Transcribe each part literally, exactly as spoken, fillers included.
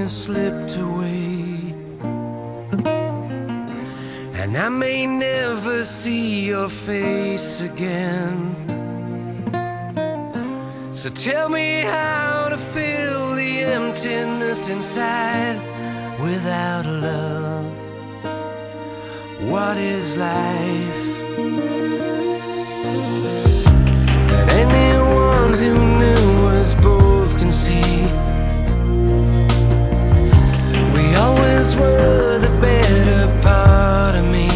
slipped away, and I may never see your face again. So tell me how to fill the emptiness inside without love. What is life? And anyone who knew us both can see we always were the better part of me.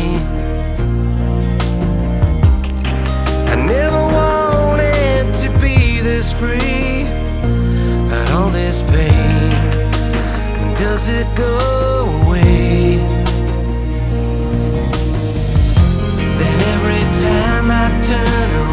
I never wanted to be this free, but all this pain, when does it go away? Then every time I turn around,